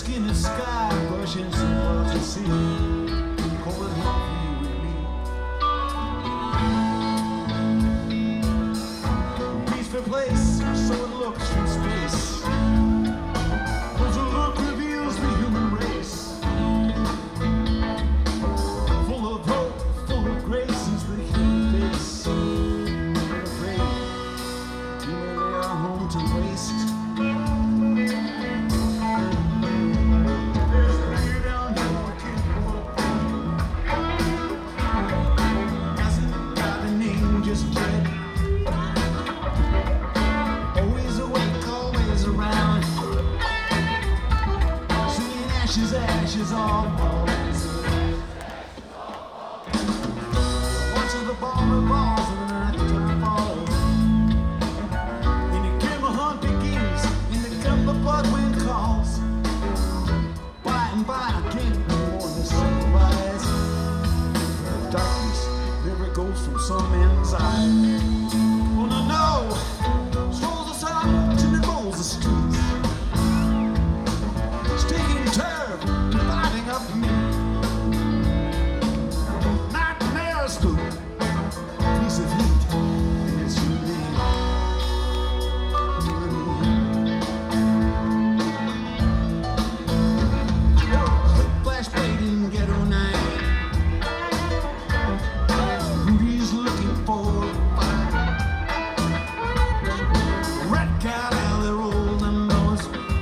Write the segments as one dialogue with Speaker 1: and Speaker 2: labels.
Speaker 1: skin of sky, brushing some clouds and sea, holding on for you and me. Peaceful place, so it looks from space. Cause the look reveals the human race. Full of hope, full of grace is the human face. Never afraid, even they are home to waste. Ashes all fall. Once of the ball revolves and the night time falls. And the camel hunt begins, and the cup of blood wind calls. By and by, I can't no more than sunrise. Darkness never goes from some man's eye. Oh no, no, strolls aside to the bowls of streets. Sticking turf, dividing up me. Nightmare spook, piece of heat, and it's you and me. Flashblade in ghetto night. Rudy's looking for a fight. Red cat alley roll them doors.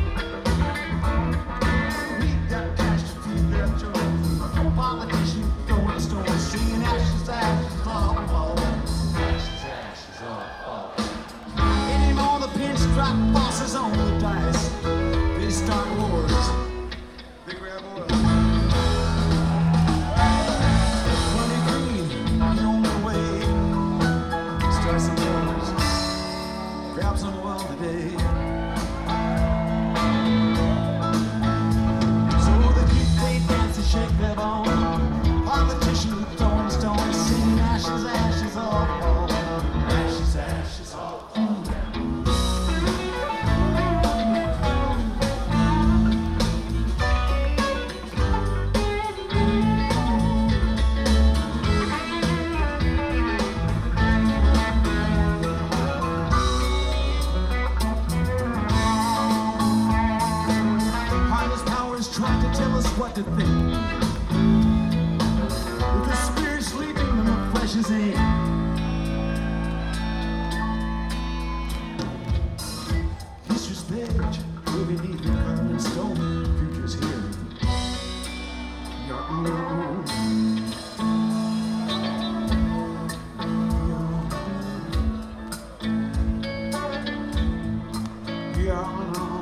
Speaker 1: Politician throwing stones, singing ashes, ashes, all fall. Ashes, ashes, all fall. Aim on the pinstripe bosses on the dice. They start wars. They grab oil. Money green, the only way. Start some wars. Grab some oil today. Shake their bone. Politician throwing stones, singing ashes, ashes, all fall. Ashes, ashes, all fall. Heartless powers trying to tell us what to think. With the spirit sleeping and the flesh is in. Disrespect, we're beneath the carved stone. Future's here. You're on your own. You're on your own.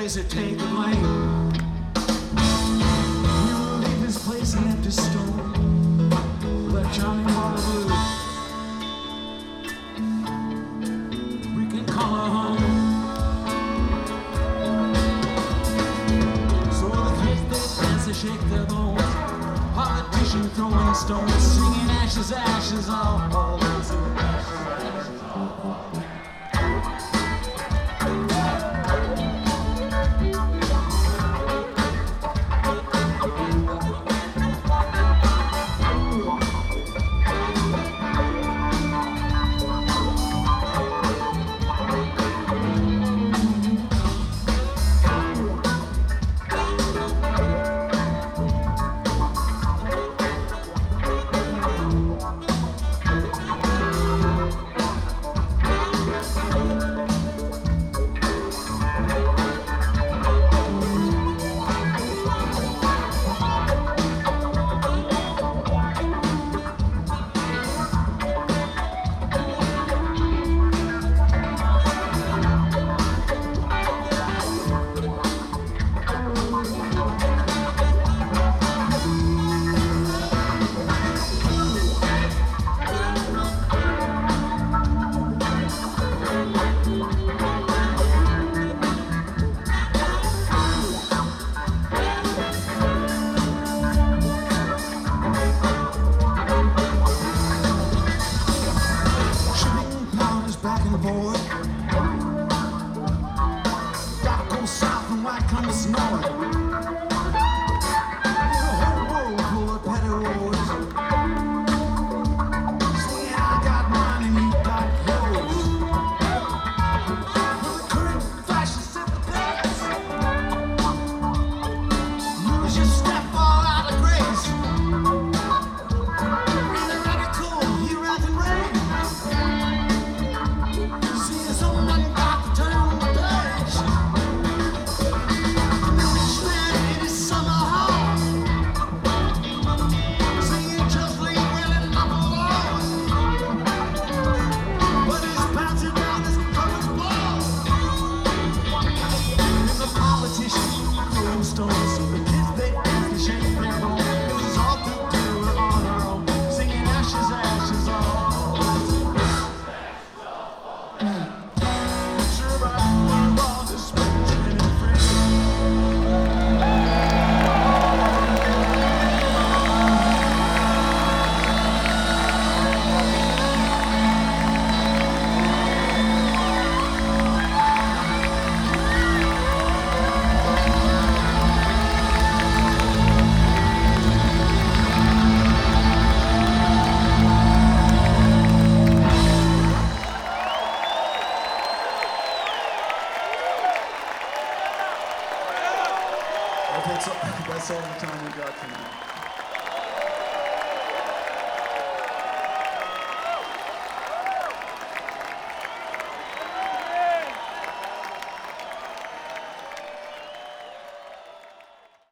Speaker 1: days that take the blame. We will leave this place an empty stone, that Johnny Waterloo. We can call her home. So the kids they dance, they shake their bones. Politicians throwing stones, singing ashes, ashes, all those ashes, ashes, all. That's all the time we got tonight.